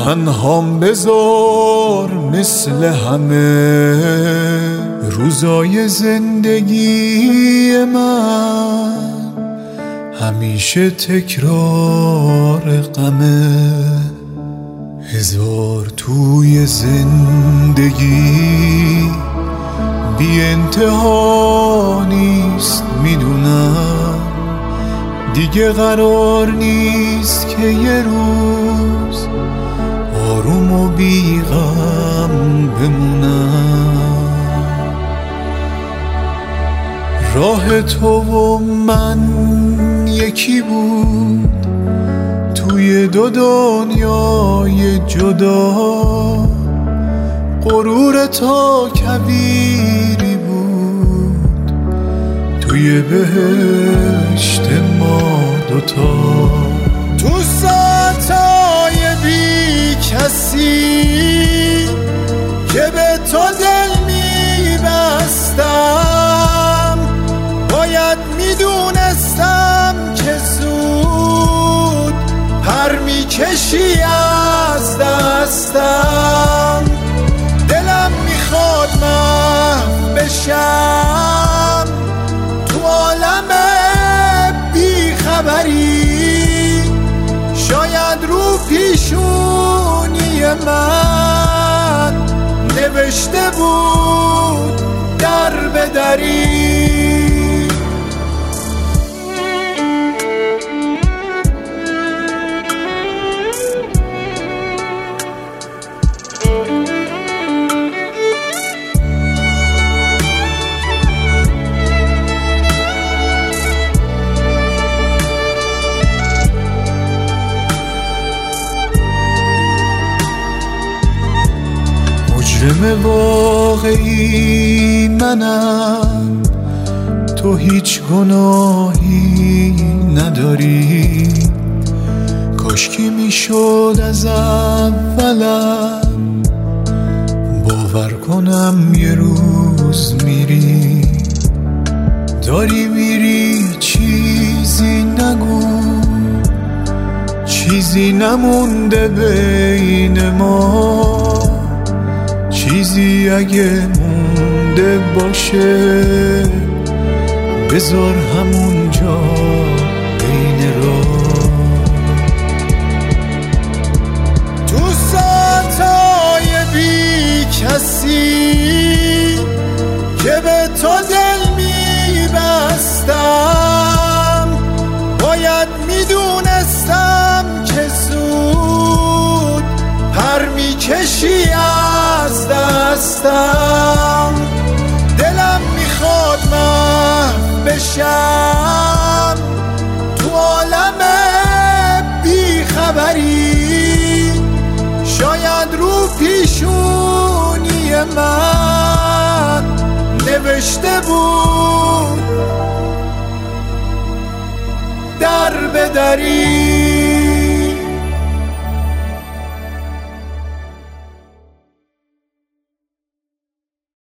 تنهام بذار مثل همه روزای زندگی من، همیشه تکرار غمه. هزار توی زندگی بی انتها نیست، میدونم دیگه قرار نیست که یه روز آروم و بی غم بمونم. راه تو و من یکی بود توی دو دنیای جدا، غرور تا کبیری بود توی بهشت ما دوتا. تو ساعتای بی کسی که به تو دل میبستم، باید میدونستم که زود پر میکشی از دستم. دلم میخواد محو بشم تو عالم بی خبری، شاید رو پیشونی من نوشته بود در به دری. مجرم واقعی منم، تو هیچ گناهی نداری. کاشکی میشد از اولم باور کنم یه روز میری. داری میری چیزی نگو، چیزی نمونده بین ما. چیزی اگه مونده باشه بذار همونجا بین راه. تو ساعتای بی کسی که به تو دل میبستم، باید میدونستم که زود پر میکشی از دستم. دلم میخواد محو بشم تو عالم بی خبری، شاید رو پیشونی من نوشته بود در به دری.